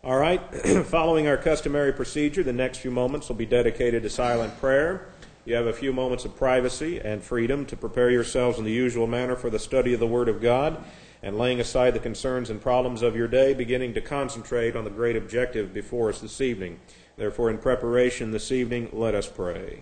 All right, following our customary procedure, the next few moments will be dedicated to silent prayer. You have a few moments of privacy and freedom to prepare yourselves in the usual manner for the study of the Word of God, and laying aside the concerns and problems of your day, beginning to concentrate on the great objective before us this evening. Therefore, in preparation this evening, let us pray.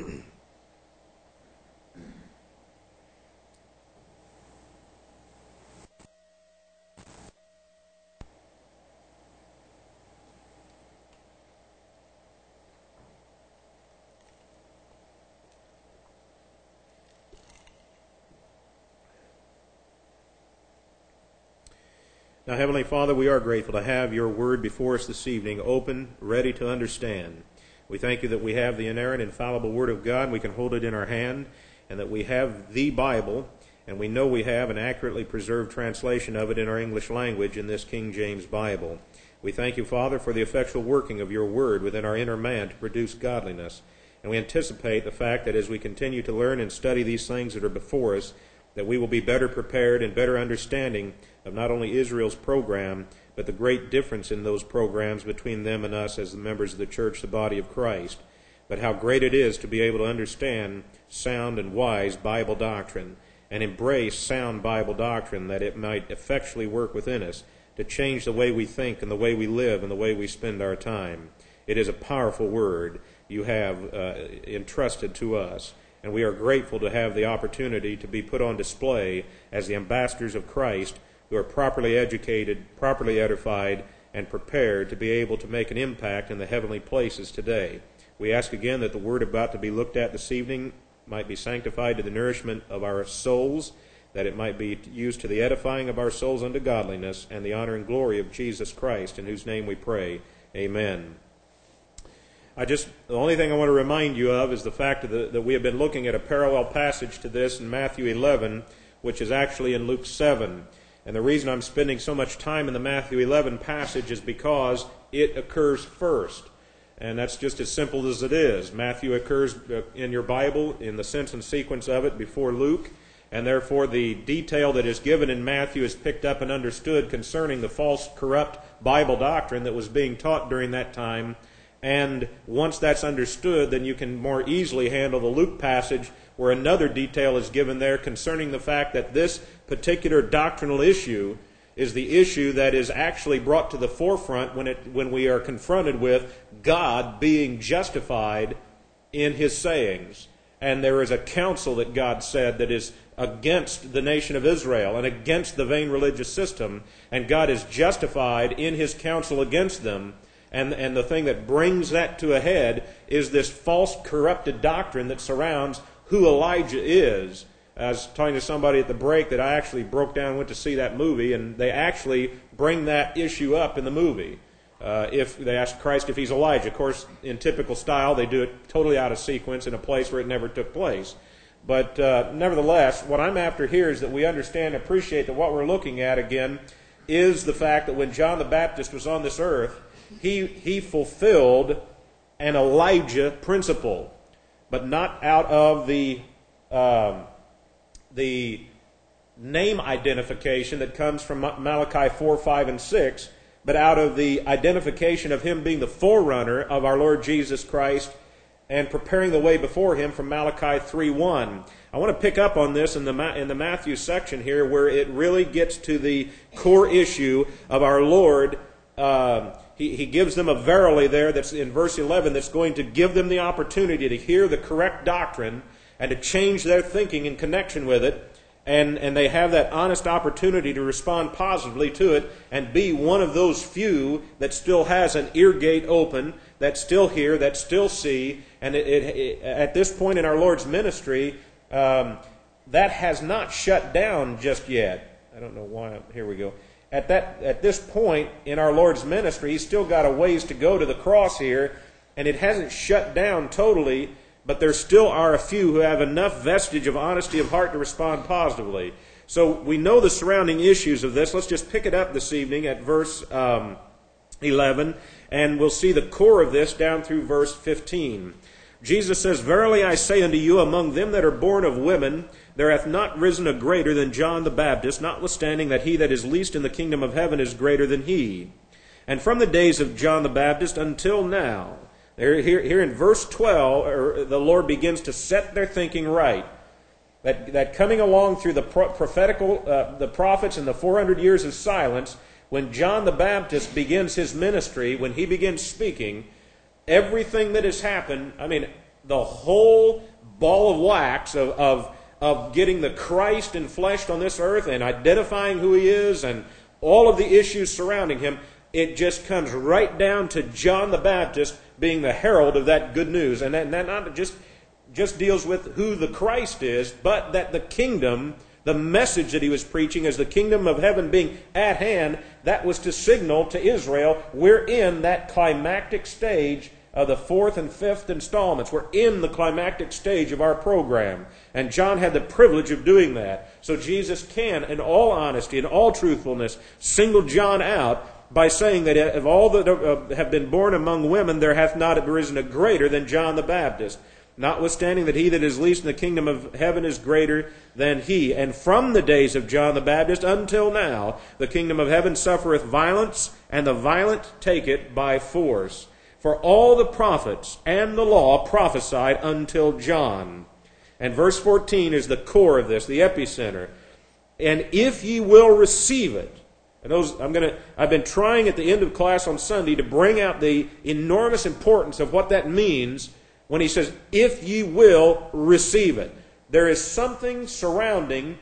Now, Heavenly Father, we are grateful to have your word before us this evening, open, ready to understand. We thank you that we have the inerrant, infallible Word of God, and we can hold it in our hand, and that we have the Bible, and we know we have an accurately preserved translation of it in our English language in this King James Bible. We thank you, Father, for the effectual working of your word within our inner man to produce godliness. And we anticipate the fact that as we continue to learn and study these things that are before us, that we will be better prepared and better understanding of not only Israel's program, but the great difference in those programs between them and us as the members of the church, the body of Christ. But how great it is to be able to understand sound and wise Bible doctrine and embrace sound Bible doctrine, that it might effectually work within us to change the way we think and the way we live and the way we spend our time. It is a powerful word you have entrusted to us. And we are grateful to have the opportunity to be put on display as the ambassadors of Christ, who are properly educated, properly edified, and prepared to be able to make an impact in the heavenly places today. We ask again that the word about to be looked at this evening might be sanctified to the nourishment of our souls, that it might be used to the edifying of our souls unto godliness, and the honor and glory of Jesus Christ, in whose name we pray. Amen. The only thing I want to remind you of is the fact that we have been looking at a parallel passage to this in Matthew 11, which is actually in Luke 7. And the reason I'm spending so much time in the Matthew 11 passage is because it occurs first. And that's just as simple as it is. Matthew occurs in your Bible in the sense and sequence of it before Luke, and therefore the detail that is given in Matthew is picked up and understood concerning the false, corrupt Bible doctrine that was being taught during that time. And once that's understood, then you can more easily handle the Luke passage, where another detail is given there concerning the fact that this particular doctrinal issue is the issue that is actually brought to the forefront when we are confronted with God being justified in His sayings. And there is a counsel that God said that is against the nation of Israel and against the vain religious system, and God is justified in His counsel against them. And the thing that brings that to a head is this false, corrupted doctrine that surrounds who Elijah is. I was talking to somebody at the break that I actually broke down and went to see that movie, and they actually bring that issue up in the movie. If they ask Christ if He's Elijah. Of course, in typical style, they do it totally out of sequence in a place where it never took place. But nevertheless, what I'm after here is that we understand and appreciate that what we're looking at, again, is the fact that when John the Baptist was on this earth, he fulfilled an Elijah principle, but not out of the name identification that comes from Malachi 4, 5, and 6, but out of the identification of Him being the forerunner of our Lord Jesus Christ and preparing the way before Him from Malachi 3:1. I want to pick up on this in the Matthew section here, where it really gets to the core issue of our Lord. He gives them a verily there that's in verse 11 that's going to give them the opportunity to hear the correct doctrine and to change their thinking in connection with it. And they have that honest opportunity to respond positively to it and be one of those few that still has an ear gate open, that still hear, that still see. And at this point in our Lord's ministry, that has not shut down just yet. I don't know why. Here we go. At this point in our Lord's ministry, He's still got a ways to go to the cross here, and it hasn't shut down totally, but there still are a few who have enough vestige of honesty of heart to respond positively. So we know the surrounding issues of this. Let's just pick it up this evening at verse 11, and we'll see the core of this down through verse 15. Jesus says, "Verily I say unto you, among them that are born of women, there hath not risen a greater than John the Baptist, notwithstanding that he that is least in the kingdom of heaven is greater than he. and from the days of John the Baptist until now. Here in verse 12, the Lord begins to set their thinking right. That coming along through the the prophets and the 400 years of silence, when John the Baptist begins his ministry, when he begins speaking, everything that has happened, the whole ball of wax of getting the Christ enfleshed on this earth and identifying who He is and all of the issues surrounding Him, it just comes right down to John the Baptist being the herald of that good news. And that not just deals with who the Christ is, but that the kingdom, the message that he was preaching as the kingdom of heaven being at hand, that was to signal to Israel, we're in that climactic stage of the fourth and fifth installments. We're in the climactic stage of our program. And John had the privilege of doing that. So Jesus can, in all honesty, in all truthfulness, single John out by saying that of all that have been born among women, there hath not arisen a greater than John the Baptist. Notwithstanding that he that is least in the kingdom of heaven is greater than he. And from the days of John the Baptist until now, the kingdom of heaven suffereth violence, and the violent take it by force. For all the prophets and the law prophesied until John. And verse 14 is the core of this, the epicenter. And if ye will receive it, I've been trying at the end of class on Sunday to bring out the enormous importance of what that means when he says, if ye will receive it. There is something surrounding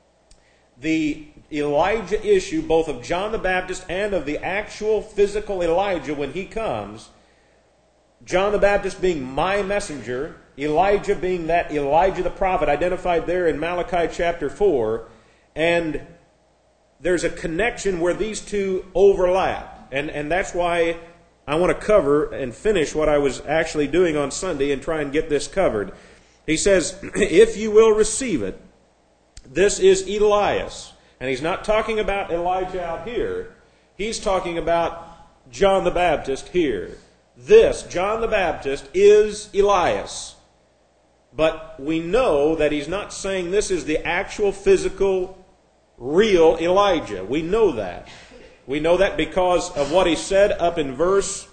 the Elijah issue, both of John the Baptist and of the actual physical Elijah when he comes. John the Baptist being my messenger, Elijah being that Elijah the prophet identified there in Malachi chapter 4, and there's a connection where these two overlap. And that's why I want to cover and finish what I was actually doing on Sunday and try and get this covered. He says, if you will receive it, this is Elias. And he's not talking about Elijah out here. He's talking about John the Baptist here. This, John the Baptist, is Elias. But we know that he's not saying this is the actual physical real Elijah. We know that. We know that because of what he said up in verse,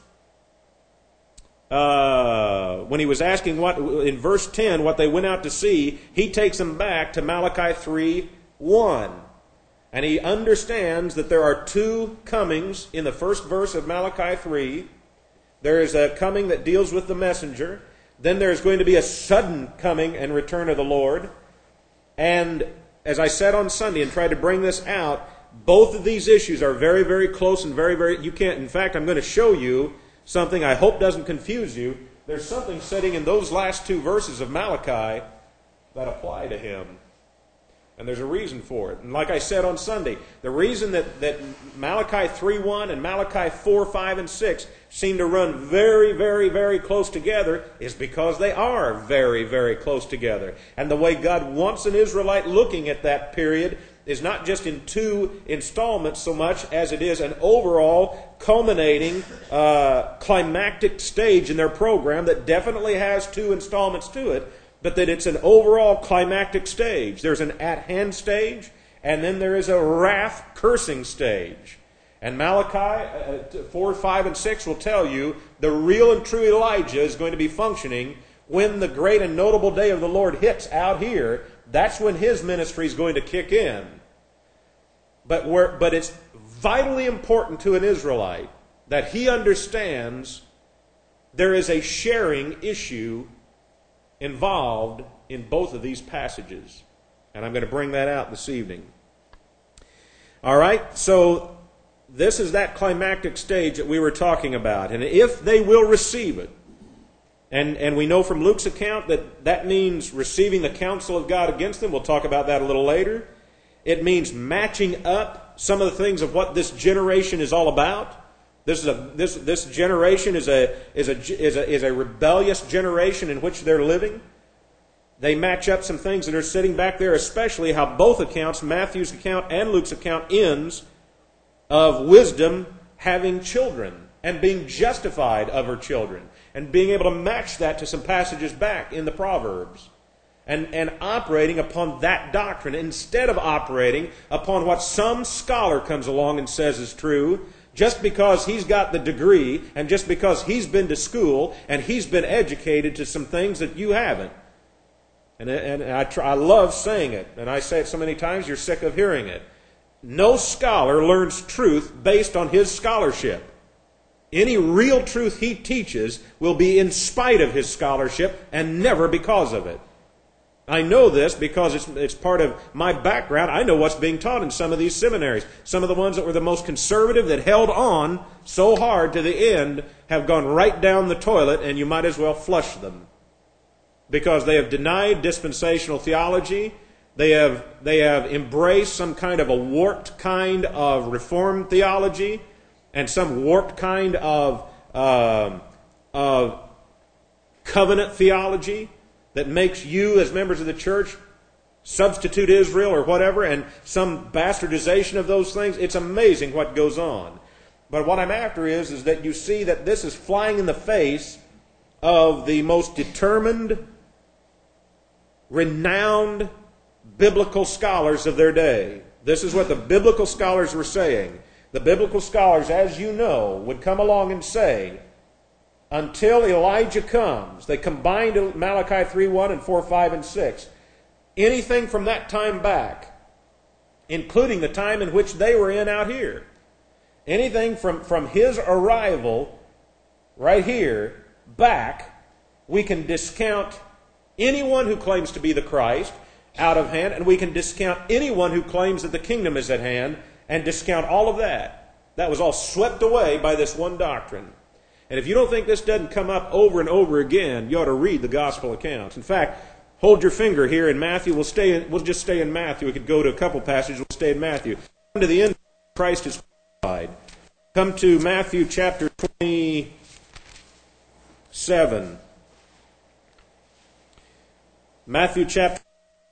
when he was asking in verse 10 what they went out to see, he takes them back to Malachi 3:1. And he understands that there are two comings in the first verse of Malachi 3. There is a coming that deals with the messenger. Then there is going to be a sudden coming and return of the Lord. And as I said on Sunday and tried to bring this out, both of these issues are very, very close and very, very... You can't... In fact, I'm going to show you something I hope doesn't confuse you. There's something sitting in those last two verses of Malachi that apply to him. And there's a reason for it. And like I said on Sunday, the reason that Malachi 3:1 and Malachi 4:5 and 6 seem to run very, very, very close together is because they are very, very close together. And the way God wants an Israelite looking at that period is not just in two installments so much as it is an overall culminating climactic stage in their program that definitely has two installments to it, but that it's an overall climactic stage. There's an at-hand stage, and then there is a wrath cursing stage. And Malachi 4, 5, and 6 will tell you the real and true Elijah is going to be functioning when the great and notable day of the Lord hits out here. That's when his ministry is going to kick in. But it's vitally important to an Israelite that he understands there is a sharing issue involved in both of these passages. And I'm going to bring that out this evening. All right, so this is that climactic stage that we were talking about. And if they will receive it, and we know from Luke's account that means receiving the counsel of God against them. We'll talk about that a little later. It means matching up some of the things of what this generation is all about. This generation is a rebellious generation in which they're living. They match up some things that are sitting back there, especially how both accounts, Matthew's account and Luke's account, ends of wisdom having children and being justified of her children, and being able to match that to some passages back in the Proverbs, and operating upon that doctrine instead of operating upon what some scholar comes along and says is true, just because he's got the degree and just because he's been to school and he's been educated to some things that you haven't. And I love saying it, and I say it so many times you're sick of hearing it. No scholar learns truth based on his scholarship. Any real truth he teaches will be in spite of his scholarship and never because of it. I know this because it's part of my background. I know what's being taught in some of these seminaries. Some of the ones that were the most conservative, that held on so hard to the end, have gone right down the toilet, and you might as well flush them. Because they have denied dispensational theology. They have embraced some kind of a warped kind of Reformed theology and some warped kind of covenant theology that makes you, as members of the church, substitute Israel or whatever, and some bastardization of those things. It's amazing what goes on. But what I'm after is that you see that this is flying in the face of the most determined, renowned biblical scholars of their day. This is what the biblical scholars were saying. The biblical scholars, as you know, would come along and say, until Elijah comes, they combined Malachi 3:1 and 4:5 and 6. Anything from that time back, including the time in which they were in out here, anything from his arrival right here back, we can discount anyone who claims to be the Christ out of hand, and we can discount anyone who claims that the kingdom is at hand, and discount all of that. That was all swept away by this one doctrine. And if you don't think this doesn't come up over and over again, you ought to read the gospel accounts. In fact, hold your finger here in Matthew. We'll just stay in Matthew. We could go to a couple passages. We'll stay in Matthew. Come to the end, Christ is crucified. Come to Matthew chapter 27. Matthew chapter,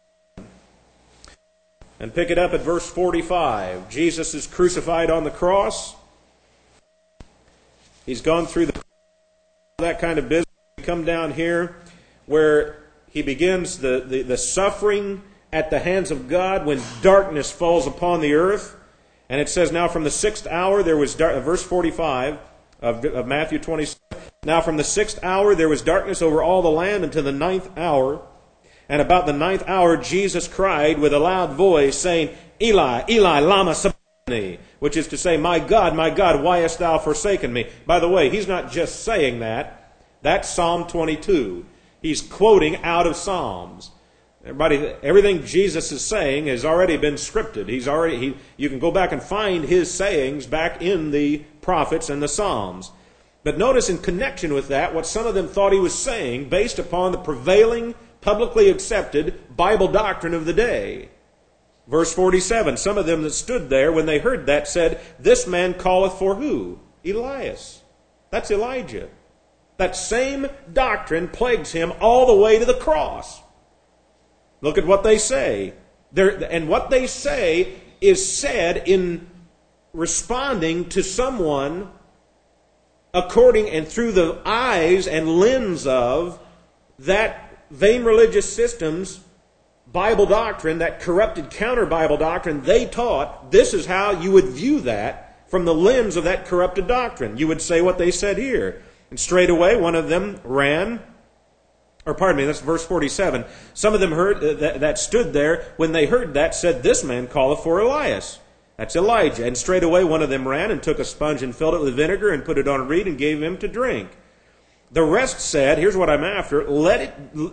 and pick it up at verse 45. Jesus is crucified on the cross. He's gone through that kind of business. We come down here where he begins the suffering at the hands of God when darkness falls upon the earth. And it says, now from the 6th hour there was verse 45 of Matthew 27. Now from the 6th hour there was darkness over all the land until the 9th hour. And about the 9th hour Jesus cried with a loud voice, saying, Eli, Eli, lama sabachthani, which is to say, my God, why hast thou forsaken me? By the way, he's not just saying that. That's Psalm 22. He's quoting out of Psalms. Everything Jesus is saying has already been scripted. You can go back and find his sayings back in the prophets and the Psalms. But notice in connection with that, what some of them thought he was saying based upon the prevailing, publicly accepted Bible doctrine of the day. Verse 47, some of them that stood there when they heard that said, this man calleth for who? Elias. That's Elijah. That same doctrine plagues him all the way to the cross. Look at what they say. And what they say is said in responding to someone according and through the eyes and lens of that vain religious system's Bible doctrine, that corrupted counter-Bible doctrine. They taught this is how you would view that from the lens of that corrupted doctrine. You would say what they said here. And straightway one of them ran, that's verse 47. Some of them heard that stood there when they heard that said, this man calleth for Elias. That's Elijah. And straightway one of them ran and took a sponge and filled it with vinegar and put it on a reed and gave him to drink. The rest said, here's what I'm after, let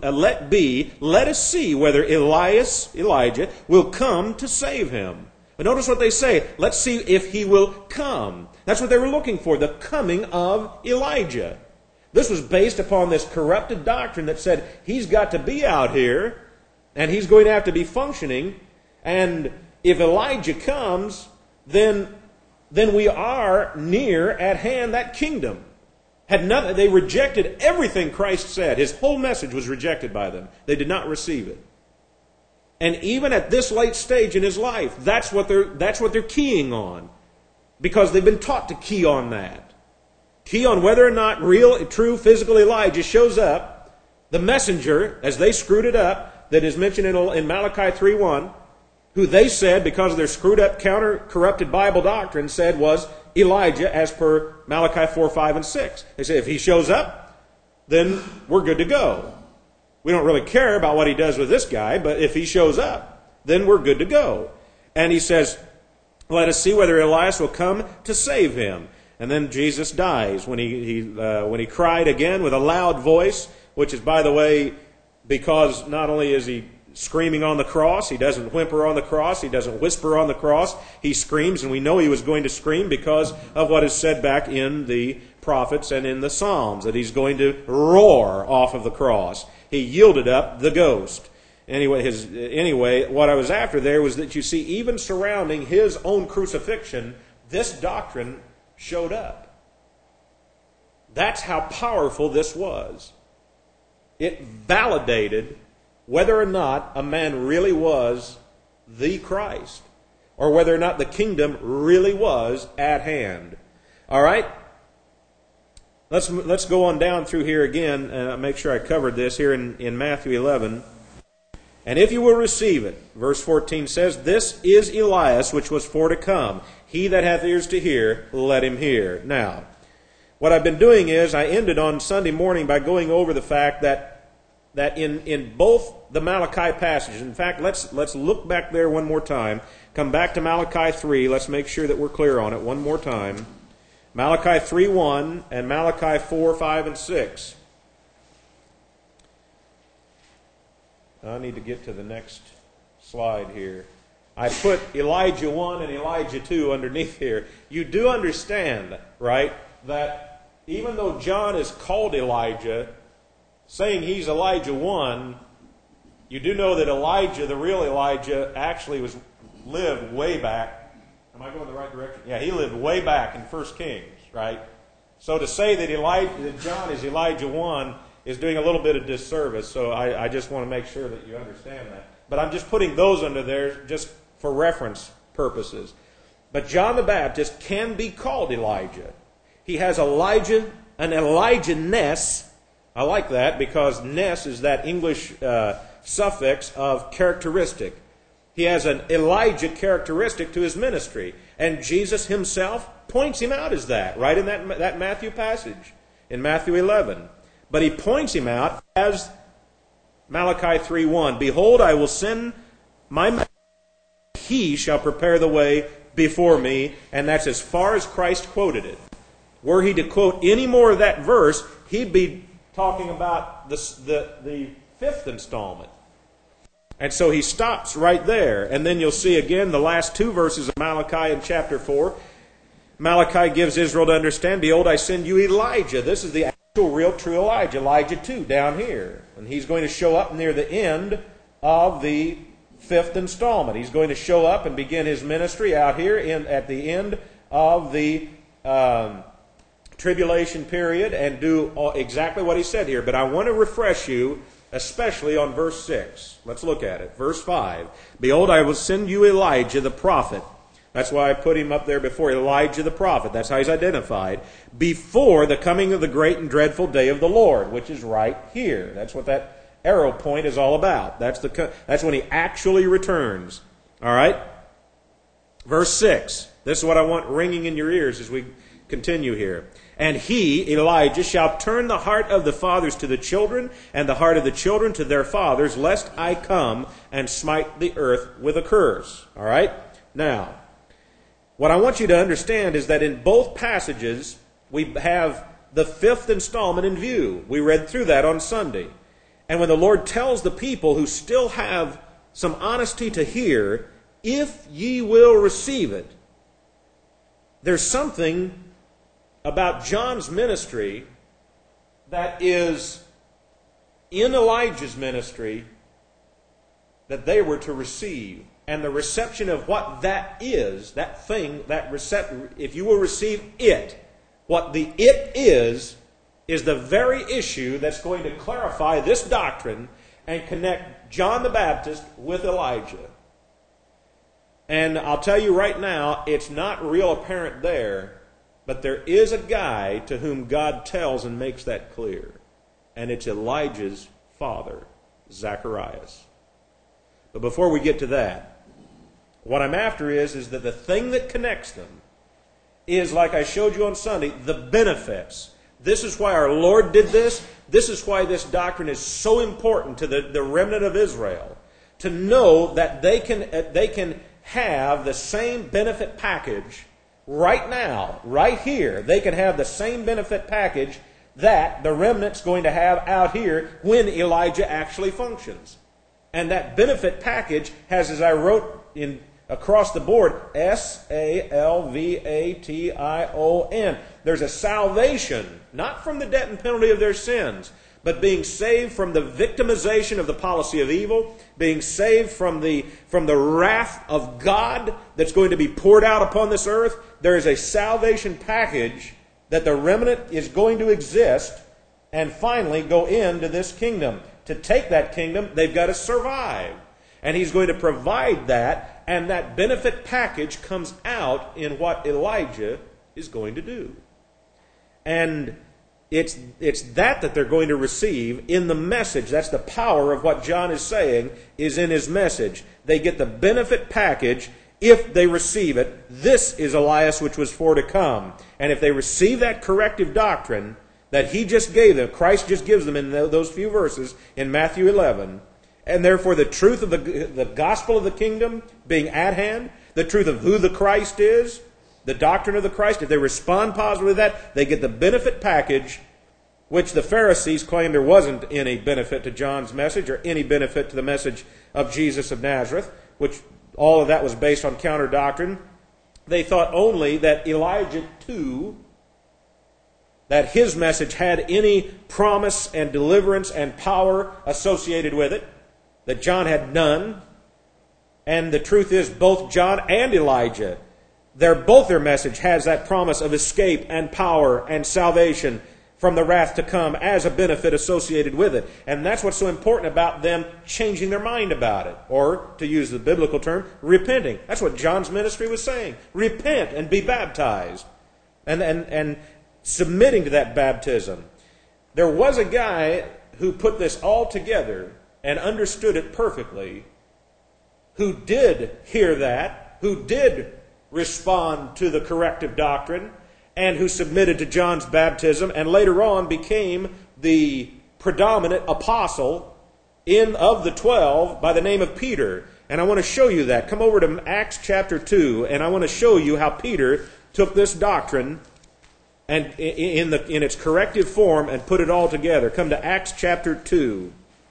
us see whether Elijah, will come to save him. But notice what they say, let's see if he will come. That's what they were looking for, the coming of Elijah. This was based upon this corrupted doctrine that said he's got to be out here and he's going to have to be functioning. And if Elijah comes, then we are near at hand that kingdom. They rejected everything Christ said. His whole message was rejected by them. They did not receive it. And even at this late stage in his life, that's what they're keying on. Because they've been taught to key on that. Key on whether or not real, true, physical Elijah shows up. The messenger, as they screwed it up, that is mentioned in Malachi 3:1, who they said, because of their screwed up, counter-corrupted Bible doctrine, said was Elijah as per Malachi 4, 5, and 6. They say if he shows up, then we're good to go. We don't really care about what he does with this guy, but if he shows up, then we're good to go. And he says, let us see whether Elias will come to save him. And then Jesus dies when he cried again with a loud voice, which is, by the way, because not only is he screaming on the cross, he doesn't whimper on the cross, he doesn't whisper on the cross, he screams, and we know he was going to scream because of what is said back in the prophets and in the Psalms, that he's going to roar off of the cross. He yielded up the ghost. Anyway, what I was after there was that you see, even surrounding his own crucifixion, this doctrine showed up. That's how powerful this was. It validated whether or not a man really was the Christ, or whether or not the kingdom really was at hand. All right? Let's go on down through here again, make sure I covered this here in Matthew 11. And if you will receive it, verse 14 says, this is Elias which was for to come. He that hath ears to hear, let him hear. Now, what I've been doing is, I ended on Sunday morning by going over the fact that in both the Malachi passages, in fact, let's look back there one more time. Come back to Malachi 3. Let's make sure that we're clear on it one more time. Malachi 3:1 and Malachi 4, 5, and 6. I need to get to the next slide here. I put Elijah 1 and Elijah 2 underneath here. You do understand, right, that even though John is called Elijah, saying he's Elijah 1, you do know that Elijah, the real Elijah, actually lived way back. Am I going the right direction? Yeah, he lived way back in 1 Kings, right? So to say that John is Elijah 1 is doing a little bit of disservice, so I just want to make sure that you understand that. But I'm just putting those under there just for reference purposes. But John the Baptist can be called Elijah. He has an Elijah-ness. I like that because ness is that English suffix of characteristic. He has an Elijah characteristic to his ministry. And Jesus himself points him out as that, right in that Matthew passage, in Matthew 11. But he points him out as Malachi 3:1. Behold, I will send my messenger, he shall prepare the way before me. And that's as far as Christ quoted it. Were he to quote any more of that verse, he'd be talking about the fifth installment. And so he stops right there. And then you'll see again the last two verses of Malachi in chapter 4. Malachi gives Israel to understand, behold, I send you Elijah. This is the actual, real, true Elijah. Elijah 2 down here. And he's going to show up near the end of the fifth installment. He's going to show up and begin his ministry out here at the end of the tribulation period and do exactly what he said here. But I want to refresh you especially on verse 6. Let's look at it. Verse 5. Behold, I will send you Elijah the prophet. That's why I put him up there before Elijah the prophet. That's how he's identified. Before the coming of the great and dreadful day of the Lord, which is right here. That's what that arrow point is all about. That's when he actually returns. All right? Verse 6. This is what I want ringing in your ears as we continue here. And he, Elijah, shall turn the heart of the fathers to the children, and the heart of the children to their fathers, lest I come and smite the earth with a curse. All right? Now, what I want you to understand is that in both passages, we have the fifth installment in view. We read through that on Sunday. And when the Lord tells the people who still have some honesty to hear, if ye will receive it, there's something about John's ministry that is in Elijah's ministry that they were to receive. And the reception of what that is, that thing, if you will receive it, what the it is the very issue that's going to clarify this doctrine and connect John the Baptist with Elijah. And I'll tell you right now, it's not real apparent there, but there is a guy to whom God tells and makes that clear. And it's Elijah's father, Zacharias. But before we get to that, what I'm after is that the thing that connects them is, like I showed you on Sunday, the benefits. This is why our Lord did this. This is why this doctrine is so important to the remnant of Israel. To know that they can have the same benefit package right now, right here. They can have the same benefit package that the remnant's going to have out here when Elijah actually functions. And that benefit package has, as I wrote in across the board, salvation. There's a salvation, not from the debt and penalty of their sins, but being saved from the victimization of the policy of evil, being saved from the wrath of God that's going to be poured out upon this earth. There is a salvation package that the remnant is going to exist and finally go into this kingdom. To take that kingdom, they've got to survive. And He's going to provide that, and that benefit package comes out in what Elijah is going to do. And it's that they're going to receive in the message. That's the power of what John is saying is in his message. They get the benefit package if they receive it. This is Elias which was for to come. And if they receive that corrective doctrine that He just gave them, Christ just gives them in those few verses in Matthew 11, and therefore the truth of the gospel of the kingdom being at hand, the truth of who the Christ is, the doctrine of the Christ, if they respond positively to that, they get the benefit package, which the Pharisees claimed there wasn't any benefit to John's message or any benefit to the message of Jesus of Nazareth, which all of that was based on counter doctrine. They thought only that Elijah too, that his message had any promise and deliverance and power associated with it, that John had none. And the truth is, both John and Elijah, both their message has that promise of escape and power and salvation from the wrath to come as a benefit associated with it. And that's what's so important about them changing their mind about it. Or, to use the biblical term, repenting. That's what John's ministry was saying. Repent and be baptized. And submitting to that baptism. There was a guy who put this all together and understood it perfectly, who did hear that, who did respond to the corrective doctrine, and who submitted to John's baptism, and later on became the predominant apostle of the 12 by the name of Peter. And I want to show you that. Come over to Acts chapter 2, and I want to show you how Peter took this doctrine and in its corrective form and put it all together. Come to Acts chapter 2.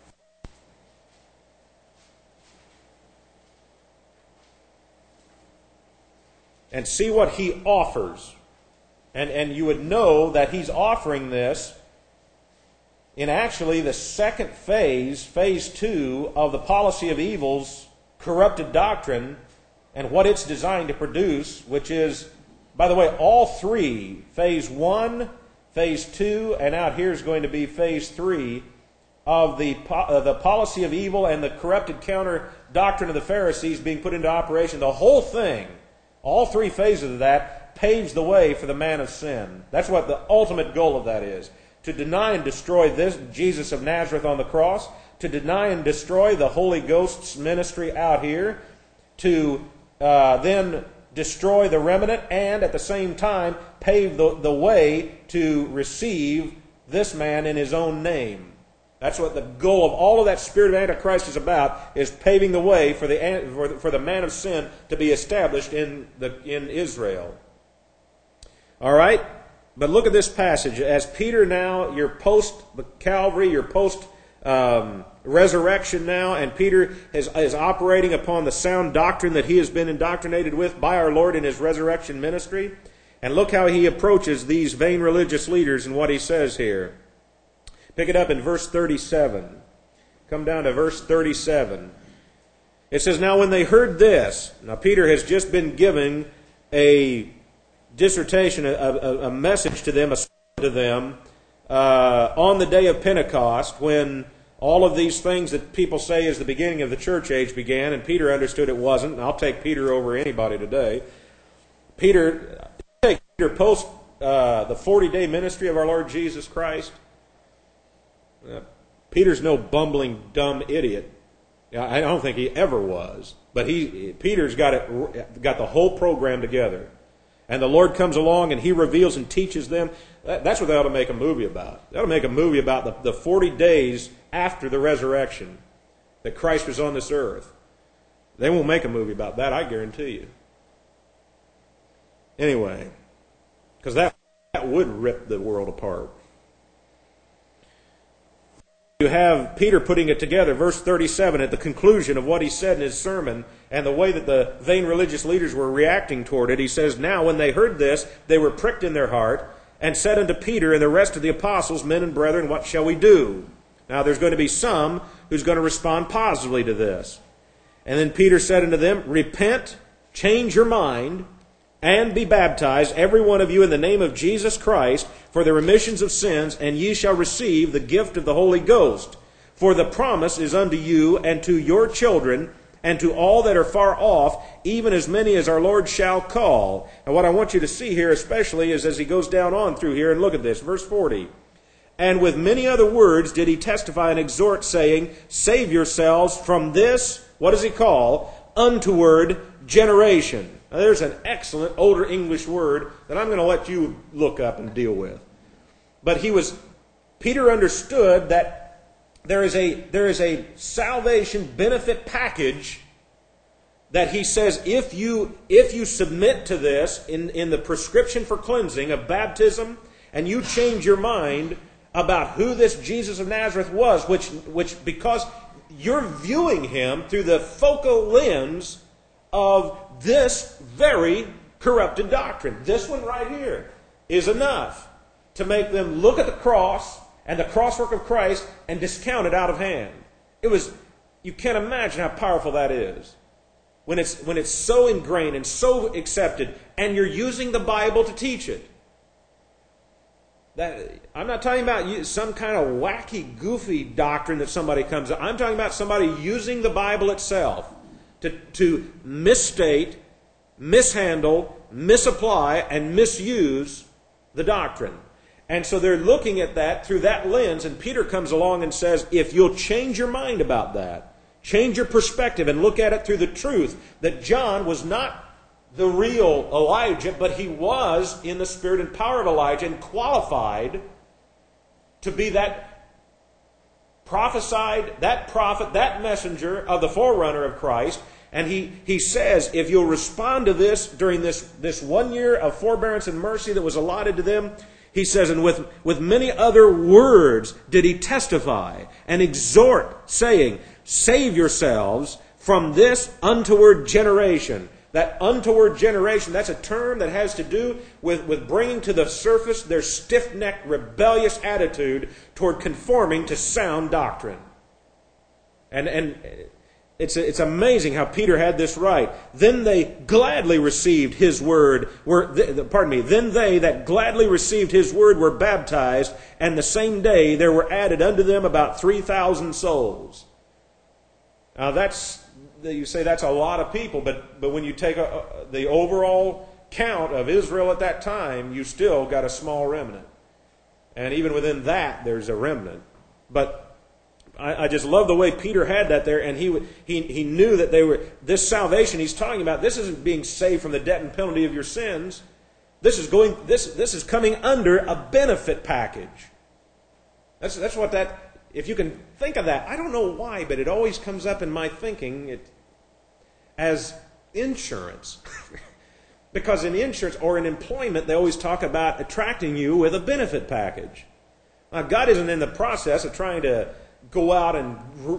And see what he offers. And you would know that he's offering this in actually the second phase, phase 2, of the policy of evil's corrupted doctrine and what it's designed to produce, which is, by the way, all three, phase 1, phase 2, and out here is going to be phase 3 of the policy of evil and the corrupted counter doctrine of the Pharisees being put into operation. The whole thing, all three phases of that, paves the way for the man of sin. That's what the ultimate goal of that is. To deny and destroy this Jesus of Nazareth on the cross, to deny and destroy the Holy Ghost's ministry out here, to then destroy the remnant, and at the same time pave the way to receive this man in his own name. That's what the goal of all of that spirit of Antichrist is about, is paving the way for the man of sin to be established in Israel. All right? But look at this passage. As Peter now, you're post-Calvary, you're post-resurrection now, and Peter is operating upon the sound doctrine that he has been indoctrinated with by our Lord in his resurrection ministry. And look how he approaches these vain religious leaders and what he says here. Pick it up in verse 37. Come down to verse 37. It says, "Now when they heard this," now Peter has just been giving a dissertation, a message to them, a sermon to them on the day of Pentecost, when all of these things that people say is the beginning of the church age began, and Peter understood it wasn't, and I'll take Peter over anybody today. Peter post the 40-day ministry of our Lord Jesus Christ. Peter's no bumbling, dumb idiot. I don't think he ever was. But Peter's got the whole program together. and the Lord comes along and He reveals and teaches them. That's what they ought to make a movie about. They ought to make a movie about the 40 days after the resurrection that Christ was on this earth. They won't make a movie about that, I guarantee you. Anyway, because that would rip the world apart. You have Peter putting it together, verse 37, at the conclusion of what he said in his sermon, and the way that the vain religious leaders were reacting toward it. He says, "Now when they heard this, they were pricked in their heart, and said unto Peter and the rest of the apostles, Men and brethren, what shall we do?" Now there's going to be some who's going to respond positively to this. And then Peter said unto them, "Repent, change your mind, and be baptized, every one of you, in the name of Jesus Christ, for the remissions of sins, and ye shall receive the gift of the Holy Ghost. For the promise is unto you and to your children, and to all that are far off, even as many as our Lord shall call." And what I want you to see here especially is as he goes down on through here, and look at this, verse 40. "And with many other words did he testify and exhort, saying, Save yourselves from this," what does he call? "Untoward generation." Now, there's an excellent older English word that I'm going to let you look up and deal with. But Peter understood that there is a salvation benefit package that he says if you submit to this in the prescription for cleansing of baptism, and you change your mind about who this Jesus of Nazareth was, which because you're viewing him through the focal lens of this very corrupted doctrine. This one right here is enough to make them look at the cross and the crosswork of Christ and discount it out of hand. You can't imagine how powerful that is. When it's so ingrained and so accepted, and you're using the Bible to teach it. I'm not talking about some kind of wacky, goofy doctrine that somebody comes up. I'm talking about somebody using the Bible itself to misstate, mishandle, misapply, and misuse the doctrine. And so they're looking at that through that lens, and Peter comes along and says, if you'll change your mind about that, change your perspective and look at it through the truth that John was not the real Elijah, but he was in the spirit and power of Elijah and qualified to be that prophesied, that prophet, that messenger of the forerunner of Christ. And he says, if you'll respond to this during this 1 year of forbearance and mercy that was allotted to them, he says, and with many other words did he testify and exhort, saying, Save yourselves from this untoward generation. That untoward generation, that's a term that has to do with bringing to the surface their stiff-necked, rebellious attitude toward conforming to sound doctrine. And it's amazing how Peter had this right. Then they gladly received his word. Then they that gladly received his word were baptized, and the same day there were added unto them about 3,000 souls. Now you say that's a lot of people, but when you take the overall count of Israel at that time, you still got a small remnant. And even within that, there's a remnant. But I just love the way Peter had that there, and he knew that they were, this salvation he's talking about, this isn't being saved from the debt and penalty of your sins. This is coming under a benefit package. That's what that, if you can think of that, I don't know why, but it always comes up in my thinking as insurance. Because in insurance or in employment, they always talk about attracting you with a benefit package. Now, God isn't in the process of trying to go out and,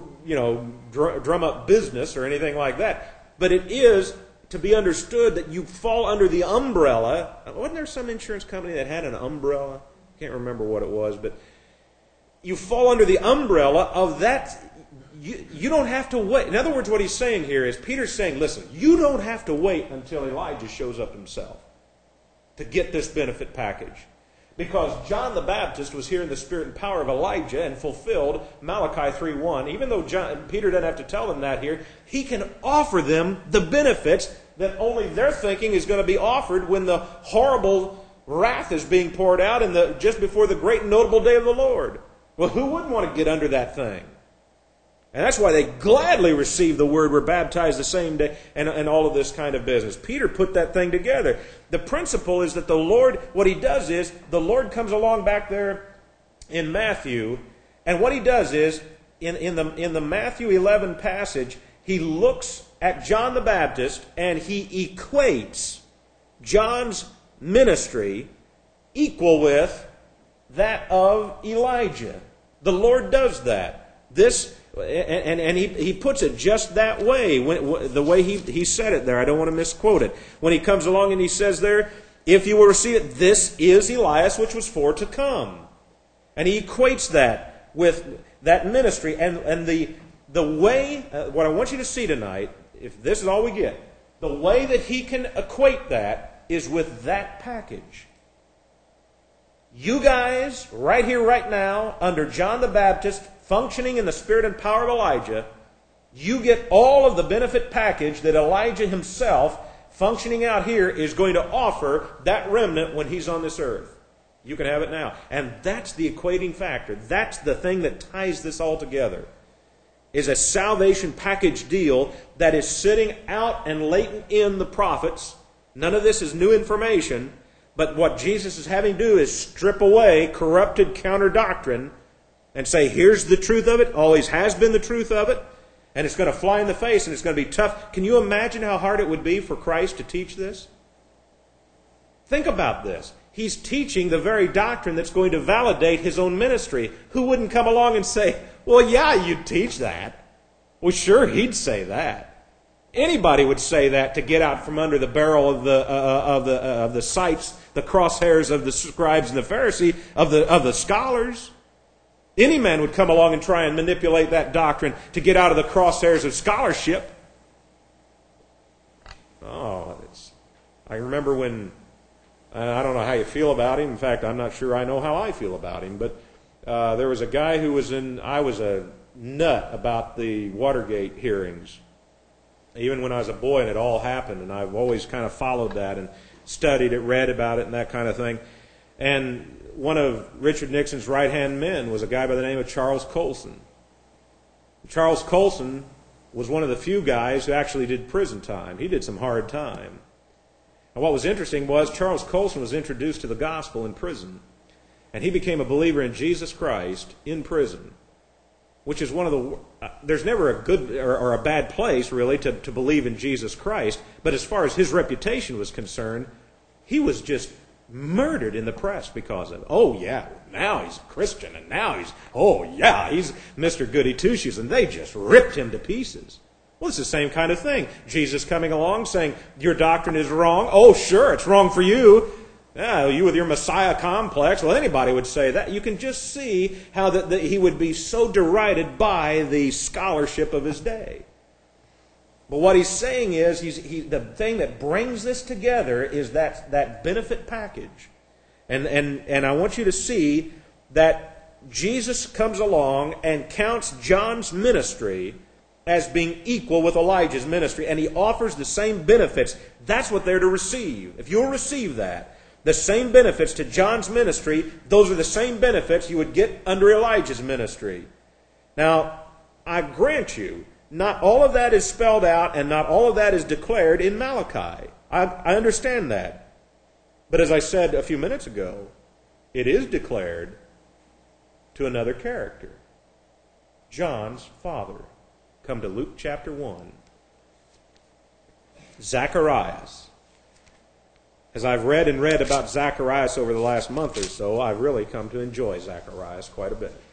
drum up business or anything like that. But it is to be understood that you fall under the umbrella. Wasn't there some insurance company that had an umbrella? I can't remember what it was, but you fall under the umbrella of that. You don't have to wait. In other words, what he's saying here is, Peter's saying, listen, you don't have to wait until Elijah shows up himself to get this benefit package. Because John the Baptist was here in the spirit and power of Elijah and fulfilled Malachi 3:1. Even though Peter doesn't have to tell them that here, he can offer them the benefits that only they're thinking is going to be offered when the horrible wrath is being poured out just before the great and notable day of the Lord. Well, who wouldn't want to get under that thing? And that's why they gladly received the word, were baptized the same day, and all of this kind of business. Peter put that thing together. The principle is that the Lord, what he does is, the Lord comes along back there in Matthew, and what he does is, in the Matthew 11 passage, he looks at John the Baptist, and he equates John's ministry equal with that of Elijah. The Lord does that. And he puts it just that way, the way he said it there. I don't want to misquote it. When he comes along and he says there, if you will receive it, this is Elias, which was for to come. And he equates that with that ministry. And the way, what I want you to see tonight, if this is all we get, the way that he can equate that is with that package. You guys, right here, right now, under John the Baptist, functioning in the spirit and power of Elijah, you get all of the benefit package that Elijah himself, functioning out here, is going to offer that remnant when he's on this earth. You can have it now. And that's the equating factor. That's the thing that ties this all together. Is a salvation package deal that is sitting out and latent in the prophets. None of this is new information. But what Jesus is having to do is strip away corrupted counter doctrine and say, here's the truth of it, always has been the truth of it, and it's going to fly in the face and it's going to be tough. Can you imagine how hard it would be for Christ to teach this? Think about this. He's teaching the very doctrine that's going to validate his own ministry. Who wouldn't come along and say, well, yeah, you'd teach that. Well, sure, he'd say that. Anybody would say that to get out from under the barrel of the sights, the crosshairs of the scribes and the Pharisees, of the scholars. Any man would come along and try and manipulate that doctrine to get out of the crosshairs of scholarship. I remember when, I don't know how you feel about him. In fact, I'm not sure I know how I feel about him. But there was a guy who was I was a nut about the Watergate hearings. Even when I was a boy and it all happened, and I've always kind of followed that and studied it, read about it and that kind of thing. And one of Richard Nixon's right-hand men was a guy by the name of Charles Colson. Charles Colson was one of the few guys who actually did prison time. He did some hard time. And what was interesting was Charles Colson was introduced to the gospel in prison. And he became a believer in Jesus Christ in prison, which is one of the... there's never a good or a bad place, really, to believe in Jesus Christ. But as far as his reputation was concerned, he was just murdered in the press because of it. Oh, yeah, now he's a Christian, and now he's Mr. Goody Two-Shoes, and they just ripped him to pieces. Well, it's the same kind of thing. Jesus coming along saying, your doctrine is wrong. Oh, sure, it's wrong for you. Yeah, you with your Messiah complex. Well, anybody would say that. You can just see how that he would be so derided by the scholarship of his day. But what he's saying is, the thing that brings this together is that benefit package. And I want you to see that Jesus comes along and counts John's ministry as being equal with Elijah's ministry, and he offers the same benefits. That's what they're to receive. If you'll receive that, the same benefits to John's ministry, those are the same benefits you would get under Elijah's ministry. Now, I grant you, not all of that is spelled out and not all of that is declared in Malachi. I understand that. But as I said a few minutes ago, it is declared to another character, John's father. Come to Luke chapter 1. Zacharias. As I've read about Zacharias over the last month or so, I've really come to enjoy Zacharias quite a bit.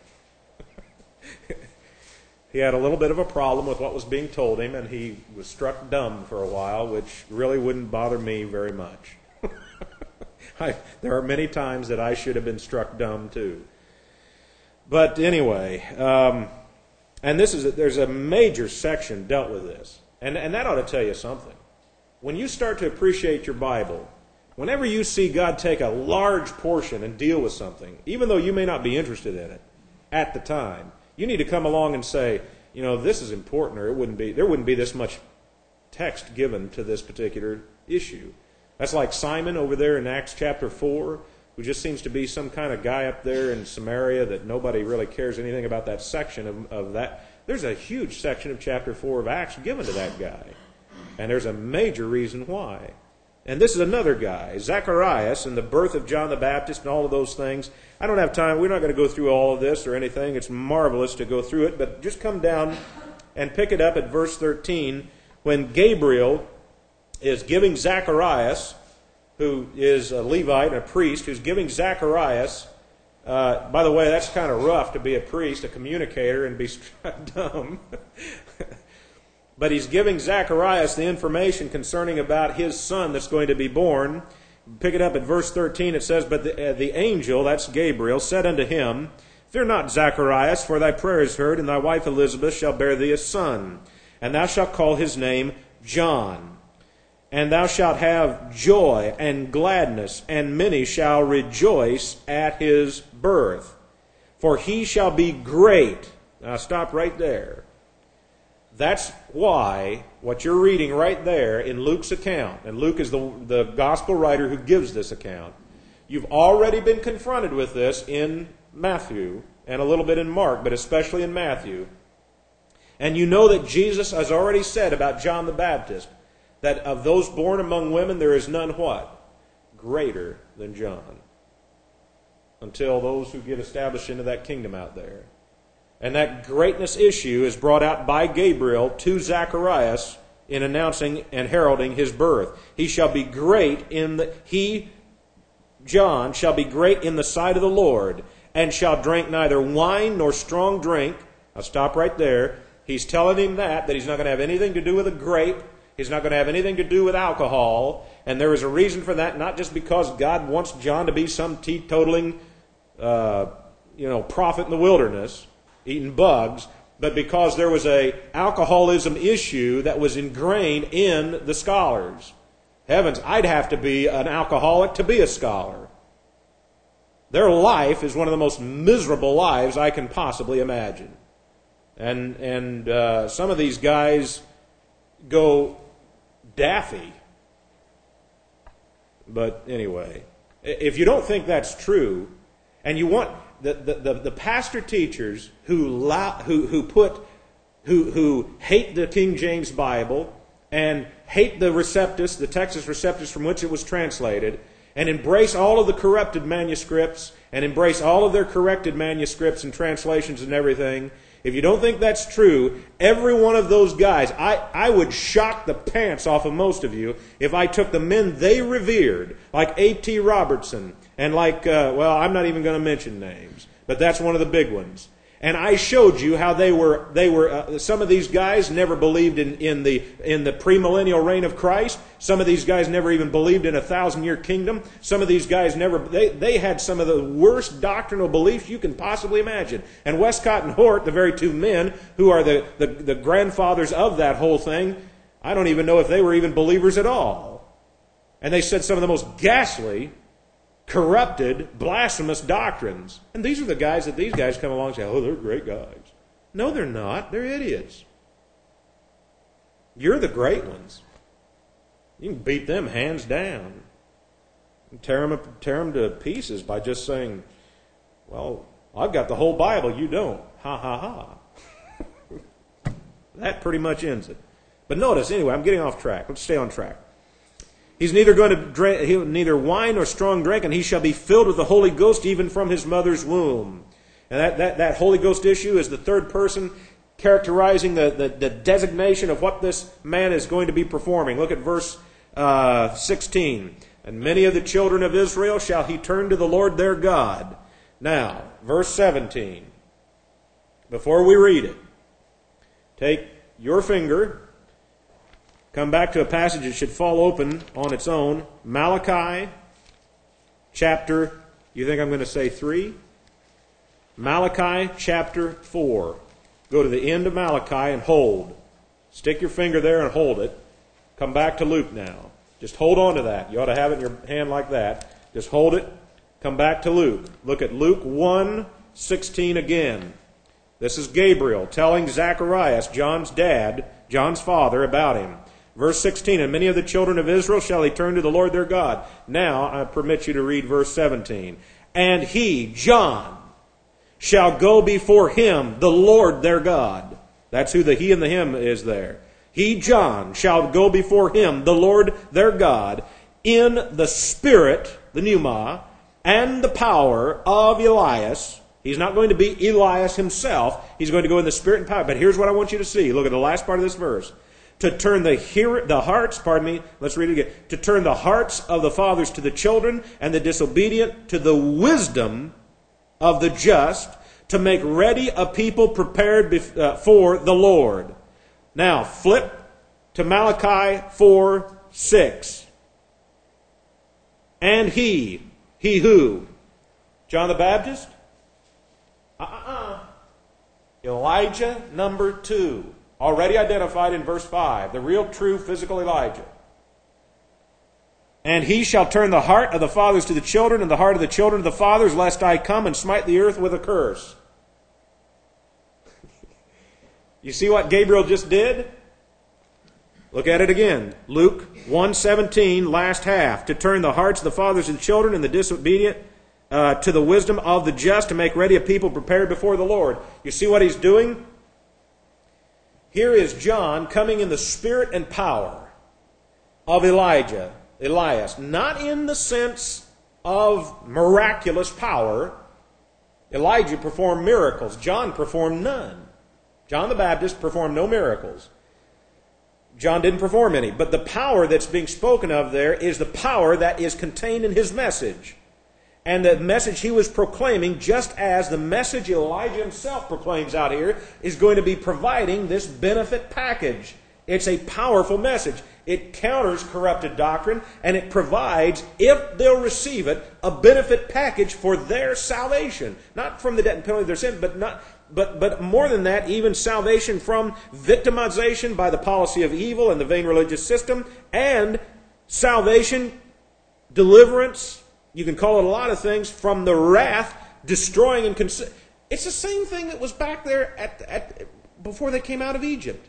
He had a little bit of a problem with what was being told him, and he was struck dumb for a while, which really wouldn't bother me very much. There are many times that I should have been struck dumb too. But anyway, and there's a major section dealt with this, and that ought to tell you something. When you start to appreciate your Bible, whenever you see God take a large portion and deal with something, even though you may not be interested in it at the time, you need to come along and say, this is important, or there wouldn't be this much text given to this particular issue. That's like Simon over there in Acts chapter 4, who just seems to be some kind of guy up there in Samaria that nobody really cares anything about that section of There's a huge section of chapter 4 of Acts given to that guy. And there's a major reason why. And this is another guy, Zacharias, and the birth of John the Baptist and all of those things. I don't have time. We're not going to go through all of this or anything. It's marvelous to go through it. But just come down and pick it up at verse 13 when Gabriel is giving Zacharias, who is a Levite and a priest, who's giving Zacharias, by the way, that's kind of rough to be a priest, a communicator, and be struck dumb. But he's giving Zacharias the information concerning about his son that's going to be born. Pick it up at verse 13. It says, But the angel, that's Gabriel, said unto him, Fear not, Zacharias, for thy prayer is heard, and thy wife Elizabeth shall bear thee a son. And thou shalt call his name John. And thou shalt have joy and gladness, and many shall rejoice at his birth. For he shall be great. Now stop right there. That's why what you're reading right there in Luke's account, and Luke is the gospel writer who gives this account, you've already been confronted with this in Matthew and a little bit in Mark, but especially in Matthew. And you know that Jesus has already said about John the Baptist that of those born among women there is none what? Greater than John. Until those who get established into that kingdom out there. And that greatness issue is brought out by Gabriel to Zacharias in announcing and heralding his birth. He shall be great John, shall be great in the sight of the Lord, and shall drink neither wine nor strong drink. I'll stop right there. He's telling him that he's not going to have anything to do with a grape. He's not going to have anything to do with alcohol. And there is a reason for that, not just because God wants John to be some teetotaling prophet in the wilderness, eating bugs, but because there was a alcoholism issue that was ingrained in the scholars. Heavens, I'd have to be an alcoholic to be a scholar. Their life is one of the most miserable lives I can possibly imagine. And some of these guys go daffy. But anyway, if you don't think that's true, and you want the pastor teachers who hate the King James Bible and hate the Receptus, the Texas Receptus from which it was translated, and embrace all of the corrupted manuscripts and embrace all of their corrected manuscripts and translations and everything, if you don't think that's true, every one of those guys, I would shock the pants off of most of you if I took the men they revered, like A.T. Robertson, and like, I'm not even going to mention names, but that's one of the big ones. And I showed you how they were. Some of these guys never believed in the premillennial reign of Christ. Some of these guys never even believed in a 1,000-year kingdom. Some of these guys they had some of the worst doctrinal beliefs you can possibly imagine. And Westcott and Hort, the very two men who are the grandfathers of that whole thing, I don't even know if they were even believers at all. And they said some of the most ghastly, corrupted, blasphemous doctrines. And these are the guys that these guys come along and say, oh, they're great guys. No, they're not. They're idiots. You're the great ones. You can beat them hands down. And tear them to pieces by just saying, well, I've got the whole Bible, you don't. Ha, ha, ha. That pretty much ends it. But notice, anyway, I'm getting off track. Let's stay on track. He's neither going to drink neither wine nor strong drink, and he shall be filled with the Holy Ghost even from his mother's womb. And that Holy Ghost issue is the third person characterizing the designation of what this man is going to be performing. Look at verse 16. And many of the children of Israel shall he turn to the Lord their God. Now, verse 17. Before we read it, take your finger. Come back to a passage that should fall open on its own. Malachi chapter, you think I'm going to say 3? Malachi chapter 4. Go to the end of Malachi and hold. Stick your finger there and hold it. Come back to Luke now. Just hold on to that. You ought to have it in your hand like that. Just hold it. Come back to Luke. Look at Luke 1:16 again. This is Gabriel telling Zacharias, John's dad, John's father, about him. Verse 16, and many of the children of Israel shall he turn to the Lord their God. Now, I permit you to read verse 17. And he, John, shall go before him, the Lord their God. That's who the he and the him is there. He, John, shall go before him, the Lord their God, in the spirit, the pneuma, and the power of Elias. He's not going to be Elias himself. He's going to go in the spirit and power. But here's what I want you to see. Look at the last part of this verse. To turn the hearts, let's read it again. To turn the hearts of the fathers to the children, and the disobedient to the wisdom of the just, to make ready a people prepared for the Lord. Now, flip to Malachi 4:6. And he who? John the Baptist? Elijah, number 2. Already identified in verse 5. The real, true, physical Elijah. And he shall turn the heart of the fathers to the children, and the heart of the children to the fathers, lest I come and smite the earth with a curse. You see what Gabriel just did? Look at it again. Luke 1:17, last half. To turn the hearts of the fathers to the children, and the disobedient to the wisdom of the just, to make ready a people prepared before the Lord. You see what he's doing? Here is John coming in the spirit and power of Elias. Not in the sense of miraculous power. Elijah performed miracles. John performed none. John the Baptist performed no miracles. John didn't perform any. But the power that's being spoken of there is the power that is contained in his message. And the message he was proclaiming, just as the message Elijah himself proclaims out here, is going to be providing this benefit package. It's a powerful message. It counters corrupted doctrine, and it provides, if they'll receive it, a benefit package for their salvation. Not from the debt and penalty of their sin, but more than that, even salvation from victimization by the policy of evil and the vain religious system, and salvation, deliverance, you can call it a lot of things, from the wrath, destroying and consuming. It's the same thing that was back there before they came out of Egypt.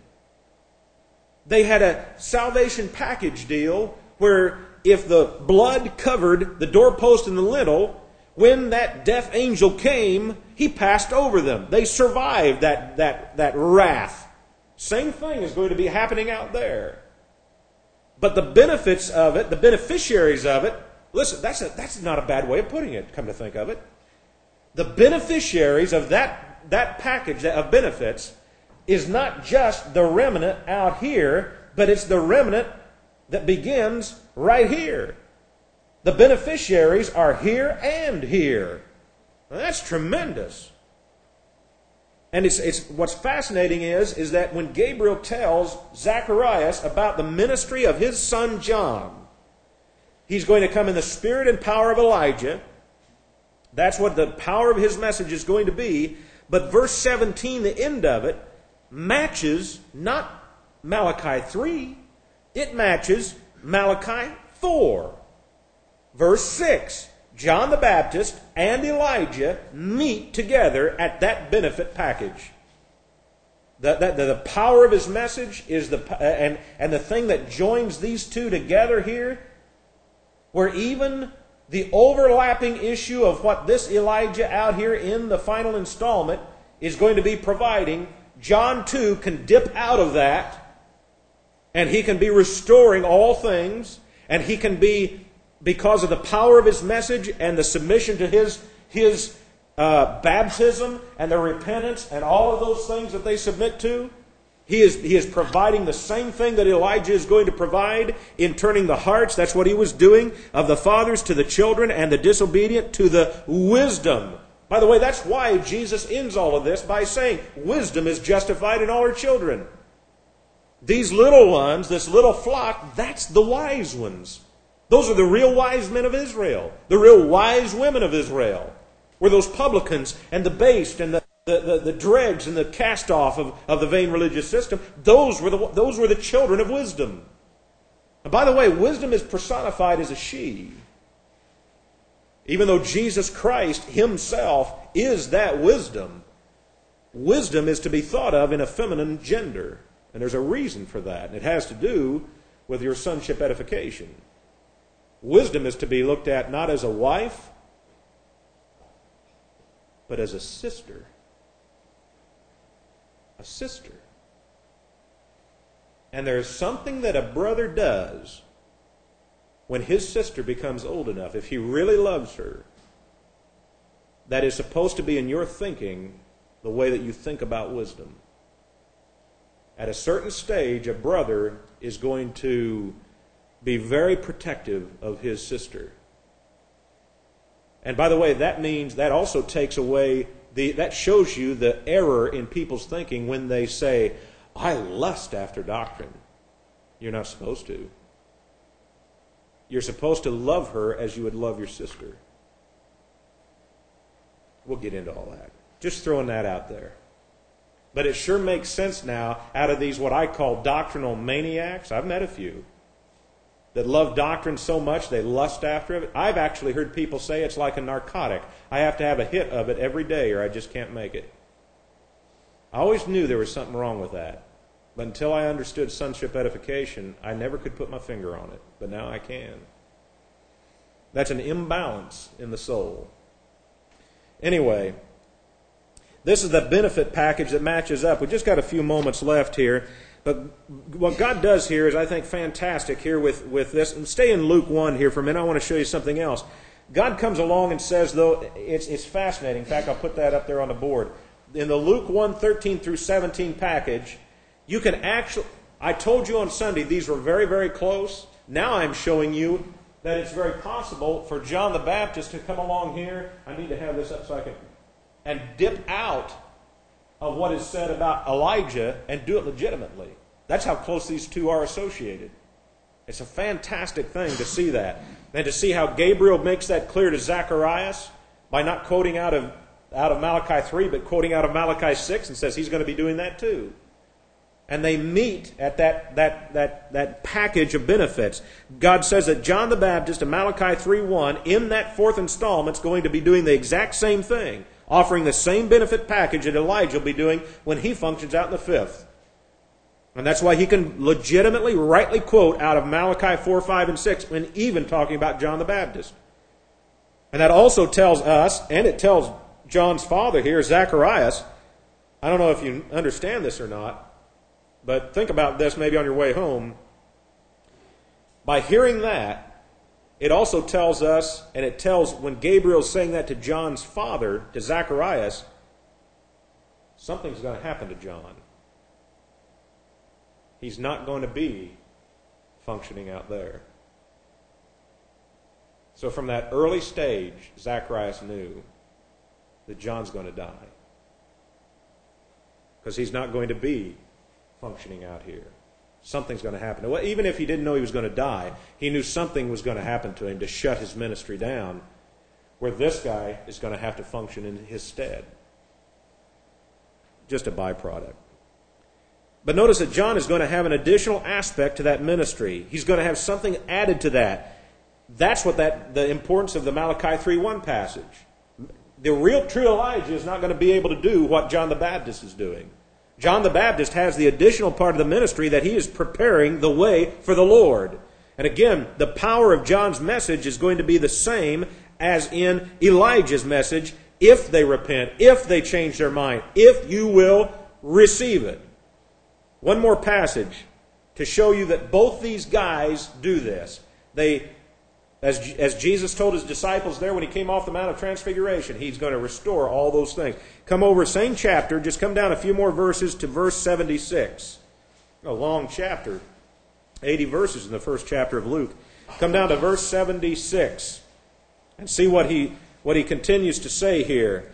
They had a salvation package deal where if the blood covered the doorpost and the lintel, when that death angel came, he passed over them. They survived that wrath. Same thing is going to be happening out there. But the benefits of it, the beneficiaries of it, listen, that's not a bad way of putting it, come to think of it. The beneficiaries of that package of benefits is not just the remnant out here, but it's the remnant that begins right here. The beneficiaries are here and here. Now, that's tremendous. And it's what's fascinating is that when Gabriel tells Zacharias about the ministry of his son John, he's going to come in the spirit and power of Elijah. That's what the power of his message is going to be. But verse 17, the end of it, matches not Malachi 3, it matches Malachi 4. Verse 6, John the Baptist and Elijah meet together at that benefit package. The power of his message is and the thing that joins these two together here, where even the overlapping issue of what this Elijah out here in the final installment is going to be providing, John too can dip out of that, and he can be restoring all things, and he can be, because of the power of his message and the submission to his baptism and the repentance and all of those things that they submit to, he is providing the same thing that Elijah is going to provide in turning the hearts, that's what he was doing, of the fathers to the children and the disobedient to the wisdom. By the way, that's why Jesus ends all of this by saying, wisdom is justified in all her children. These little ones, this little flock, that's the wise ones. Those are the real wise men of Israel. The real wise women of Israel. Were those publicans and the based and the dregs and the cast-off of the vain religious system. Those were the children of wisdom. And by the way, wisdom is personified as a she. Even though Jesus Christ himself is that wisdom, wisdom is to be thought of in a feminine gender. And there's a reason for that. And it has to do with your sonship edification. Wisdom is to be looked at not as a wife, but as a sister. A sister. And there's something that a brother does when his sister becomes old enough, if he really loves her, that is supposed to be in your thinking the way that you think about wisdom. At a certain stage, a brother is going to be very protective of his sister. And by the way, that also takes away, that shows you the error in people's thinking when they say, I lust after doctrine. You're not supposed to. You're supposed to love her as you would love your sister. We'll get into all that. Just throwing that out there. But it sure makes sense now out of these what I call doctrinal maniacs. I've met a few that love doctrine so much they lust after it. I've actually heard people say it's like a narcotic. I have to have a hit of it every day or I just can't make it. I always knew there was something wrong with that. But until I understood sonship edification, I never could put my finger on it. But now I can. That's an imbalance in the soul. Anyway, this is the benefit package that matches up. We've just got a few moments left here. But what God does here is, I think, fantastic here with this. And stay in Luke 1 here for a minute. I want to show you something else. God comes along and says, though, it's fascinating. In fact, I'll put that up there on the board. In the Luke 1, 13 through 17 package, you can actually, I told you on Sunday these were very, very close. Now I'm showing you that it's very possible for John the Baptist to come along here. I need to have this up so I can, and dip out of what is said about Elijah and do it legitimately. That's how close these two are associated. It's a fantastic thing to see that. And to see how Gabriel makes that clear to Zacharias by not quoting out of Malachi 3, but quoting out of Malachi 6 and says he's going to be doing that too. And they meet at that package of benefits. God says that John the Baptist in Malachi 3:1, in that fourth installment, is going to be doing the exact same thing, offering the same benefit package that Elijah will be doing when he functions out in the fifth. And that's why he can legitimately, rightly quote out of Malachi 4, 5, and 6 when even talking about John the Baptist. And that also tells us, and it tells John's father here, Zacharias, I don't know if you understand this or not, but think about this maybe on your way home. By hearing that, it also tells us, and it tells when Gabriel's saying that to John's father, to Zacharias, something's going to happen to John. He's not going to be functioning out there. So from that early stage, Zacharias knew that John's going to die. Because he's not going to be functioning out here. Something's going to happen. Well, even if he didn't know he was going to die, he knew something was going to happen to him to shut his ministry down, where this guy is going to have to function in his stead. Just a byproduct. But notice that John is going to have an additional aspect to that ministry. He's going to have something added to that. That's what the importance of the Malachi 3:1 passage. The real true Elijah is not going to be able to do what John the Baptist is doing. John the Baptist has the additional part of the ministry that he is preparing the way for the Lord. And again, the power of John's message is going to be the same as in Elijah's message if they repent, if they change their mind, if you will receive it. One more passage to show you that both these guys do this. They, as Jesus told his disciples there when he came off the Mount of Transfiguration, he's going to restore all those things. Come over, same chapter, just come down a few more verses to verse 76. A long chapter, 80 verses in the first chapter of Luke. Come down to verse 76 and see what he continues to say here.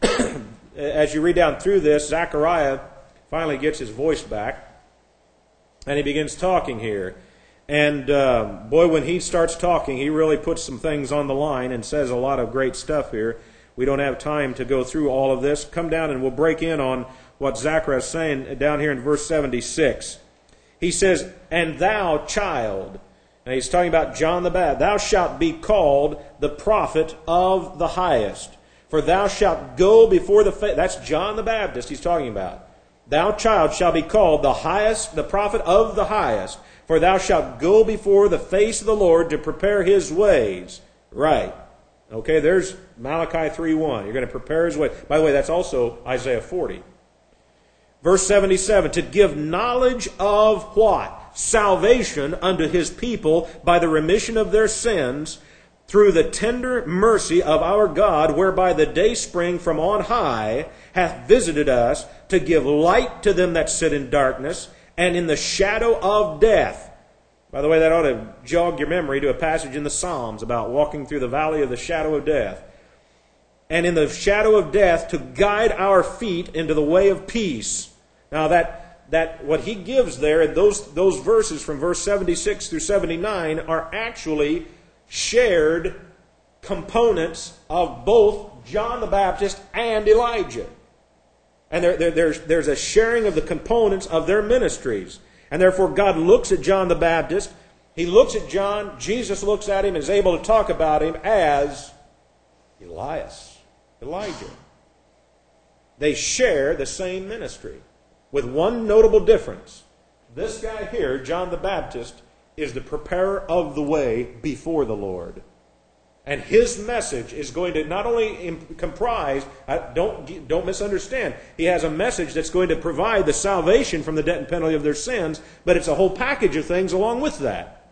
As you read down through this, Zechariah finally gets his voice back, and he begins talking here. And boy, when he starts talking, he really puts some things on the line and says a lot of great stuff here. We don't have time to go through all of this. Come down and we'll break in on what Zechariah is saying down here in verse 76. He says, "And thou, child," and he's talking about John the Baptist, "thou shalt be called the prophet of the highest. For thou shalt go before the face." That's John the Baptist he's talking about. "Thou, child, shalt be called the highest, the prophet of the highest. For thou shalt go before the face of the Lord to prepare his ways." Right. Okay, there's Malachi 3:1. You're going to prepare his way. By the way, that's also Isaiah 40. Verse 77, to give knowledge of what? Salvation unto his people by the remission of their sins, through the tender mercy of our God, whereby the dayspring from on high hath visited us, to give light to them that sit in darkness and in the shadow of death. By the way, that ought to jog your memory to a passage in the Psalms about walking through the valley of the shadow of death. And in the shadow of death, to guide our feet into the way of peace. Now that what he gives there, those verses from verse 76 through 79 are actually shared components of both John the Baptist and Elijah. And there's a sharing of the components of their ministries. And therefore God looks at John the Baptist, he looks at John, Jesus looks at him and is able to talk about him as Elijah. They share the same ministry, with one notable difference. This guy here, John the Baptist, is the preparer of the way before the Lord. And his message is going to not only comprise, don't misunderstand, he has a message that's going to provide the salvation from the debt and penalty of their sins, but it's a whole package of things along with that.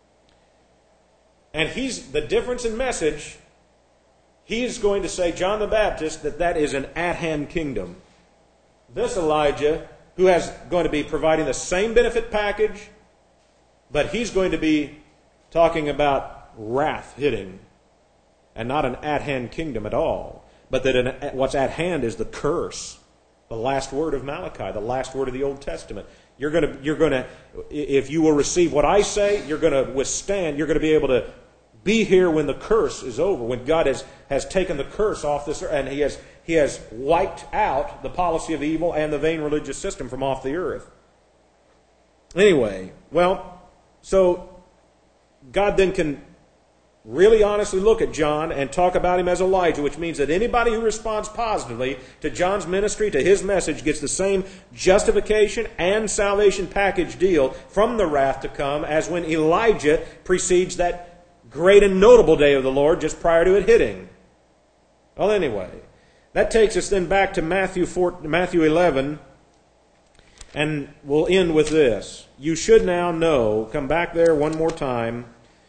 And the difference in message, he's going to say, John the Baptist, that is an at-hand kingdom. This Elijah, who is going to be providing the same benefit package, but he's going to be talking about wrath hitting, and not an at-hand kingdom at all. But that what's at hand is the curse, the last word of Malachi, the last word of the Old Testament. You're going to, if you will receive what I say, you're going to withstand. You're going to be able to be here when the curse is over, when God has taken the curse off this earth, and He has wiped out the policy of evil and the vain religious system from off the earth. Anyway, so God then can really honestly look at John and talk about him as Elijah, which means that anybody who responds positively to John's ministry, to his message, gets the same justification and salvation package deal from the wrath to come as when Elijah precedes that great and notable day of the Lord just prior to it hitting. Well, anyway, that takes us then back to Matthew 11, and we'll end with this. You should now know, come back there one more time.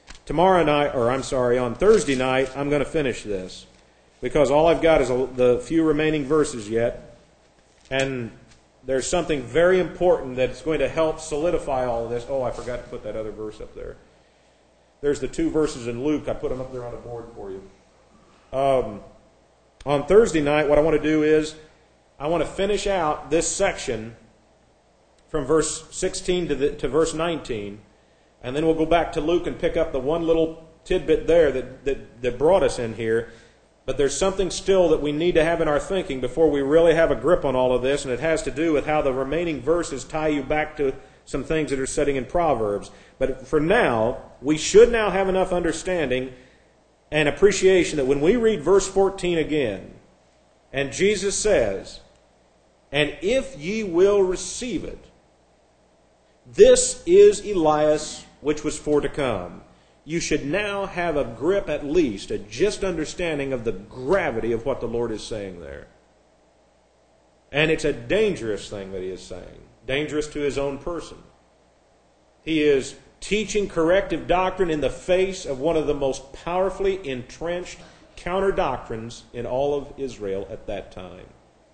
On Thursday night, I'm going to finish this, because all I've got is the few remaining verses yet, and there's something very important that's going to help solidify all of this. Oh, I forgot to put that other verse up there. There's the 2 verses in Luke. I put them up there on the board for you. On Thursday night, what I want to do is I want to finish out this section from verse 16 to verse 19, and then we'll go back to Luke and pick up the one little tidbit there that brought us in here. But there's something still that we need to have in our thinking before we really have a grip on all of this, and it has to do with how the remaining verses tie you back to some things that are sitting in Proverbs. But for now, we should now have enough understanding and appreciation that when we read verse 14 again, and Jesus says, "And if ye will receive it, this is Elias which was for to come," you should now have a grip, at least, a just understanding of the gravity of what the Lord is saying there. And it's a dangerous thing that He is saying. Dangerous to His own person. He is teaching corrective doctrine in the face of one of the most powerfully entrenched counter-doctrines in all of Israel at that time.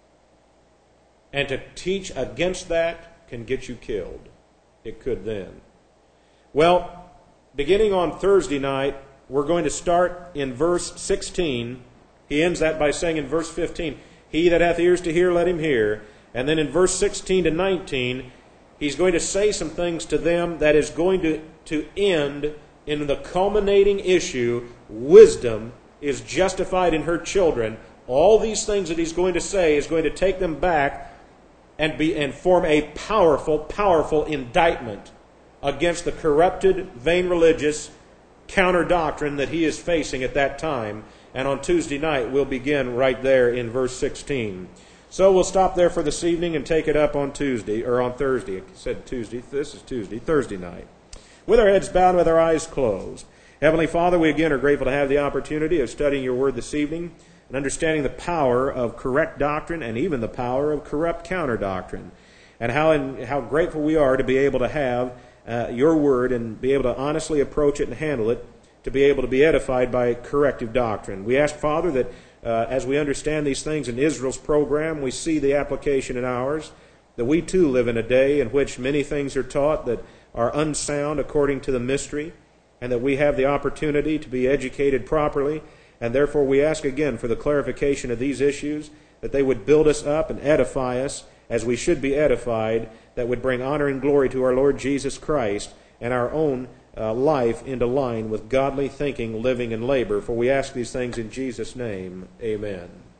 And to teach against that can get you killed. It could then. Well, beginning on Thursday night, we're going to start in verse 16. He ends that by saying in verse 15, "He that hath ears to hear, let him hear." And then in verse 16 to 19, he's going to say some things to them that is going to end in the culminating issue, wisdom is justified in her children. All these things that he's going to say is going to take them back and form a powerful, powerful indictment against the corrupted, vain religious counter-doctrine that he is facing at that time. And on Tuesday night, we'll begin right there in verse 16. So we'll stop there for this evening and take it up on Tuesday, or on Thursday. I said Tuesday. This is Tuesday, Thursday night. With our heads bowed, with our eyes closed. Heavenly Father, we again are grateful to have the opportunity of studying your word this evening. and understanding the power of correct doctrine and even the power of corrupt counter-doctrine, and how grateful we are to be able to have your word and be able to honestly approach it and handle it, to be able to be edified by corrective doctrine. We ask, Father, that as we understand these things in Israel's program, we see the application in ours, that we too live in a day in which many things are taught that are unsound according to the mystery, and that we have the opportunity to be educated properly. And therefore we ask again for the clarification of these issues, that they would build us up and edify us as we should be edified, that would bring honor and glory to our Lord Jesus Christ and our own life into line with godly thinking, living, and labor. For we ask these things in Jesus' name. Amen.